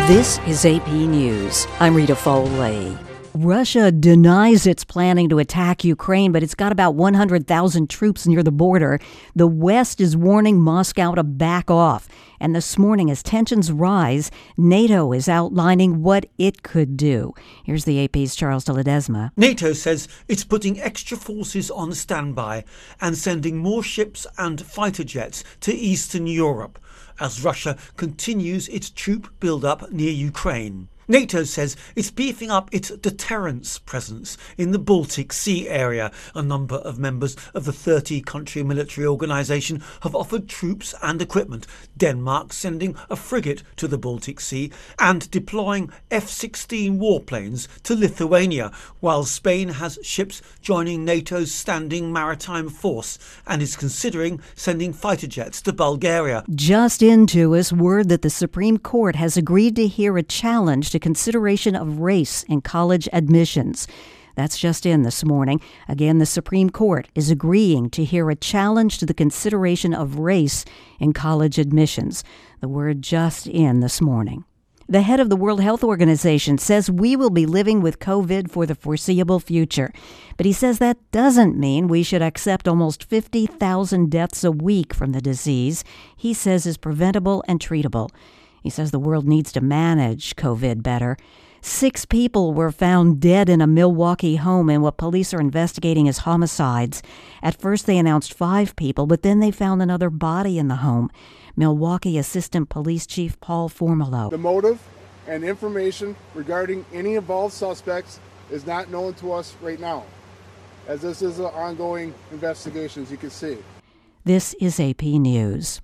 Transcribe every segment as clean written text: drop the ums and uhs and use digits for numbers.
This is AP News. I'm Rita Foley. Russia denies it's planning to attack Ukraine, but it's got about 100,000 troops near the border. The West is warning Moscow to back off. And this morning, as tensions rise, NATO is outlining what it could do. Here's the AP's Charles de Ledesma. NATO says it's putting extra forces on standby and sending more ships and fighter jets to Eastern Europe as Russia continues its troop build-up near Ukraine. NATO says it's beefing up its deterrence presence in the Baltic Sea area. A number of members of the 30-country military organisation have offered troops and equipment. Denmark sending a frigate to the Baltic Sea and deploying F-16 warplanes to Lithuania, while Spain has ships joining NATO's standing maritime force and is considering sending fighter jets to Bulgaria. Just into us, word that the Supreme Court has agreed to hear a challenge to consideration of race in college admissions. That's just in this morning. Again, the Supreme Court is agreeing to hear a challenge to the consideration of race in college admissions. The word just in this morning. The head of the World Health Organization says we will be living with COVID for the foreseeable future. But he says that doesn't mean we should accept almost 50,000 deaths a week from the disease he says is preventable and treatable. He says the world needs to manage COVID better. 6 people were found dead in a Milwaukee home in what police are investigating as homicides. At first they announced 5 people, but then they found another body in the home. Milwaukee Assistant Police Chief Paul Formolo. The motive and information regarding any involved suspects is not known to us right now, as this is an ongoing investigation, as you can see. This is AP News.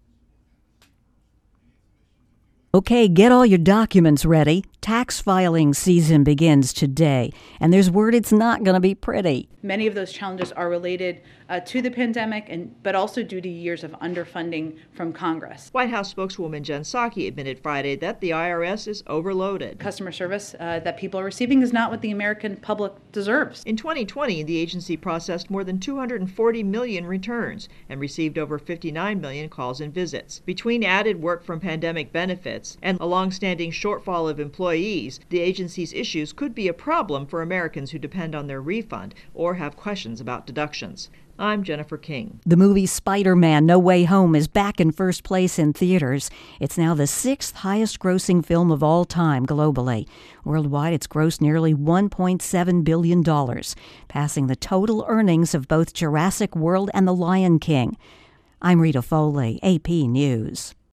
Okay, get all your documents ready. Tax filing season begins today, and there's word it's not going to be pretty. Many of those challenges are related to the pandemic, but also due to years of underfunding from Congress. White House spokeswoman Jen Psaki admitted Friday that the IRS is overloaded. Customer service that people are receiving is not what the American public deserves. In 2020, the agency processed more than 240 million returns and received over 59 million calls and visits. Between added work from pandemic benefits and a long-standing shortfall of employees, the agency's issues could be a problem for Americans who depend on their refund or have questions about deductions. I'm Jennifer King. The movie Spider-Man: No Way Home is back in first place in theaters. It's now the 6th highest-grossing film of all time globally. Worldwide, it's grossed nearly $1.7 billion, passing the total earnings of both Jurassic World and The Lion King. I'm Rita Foley, AP News.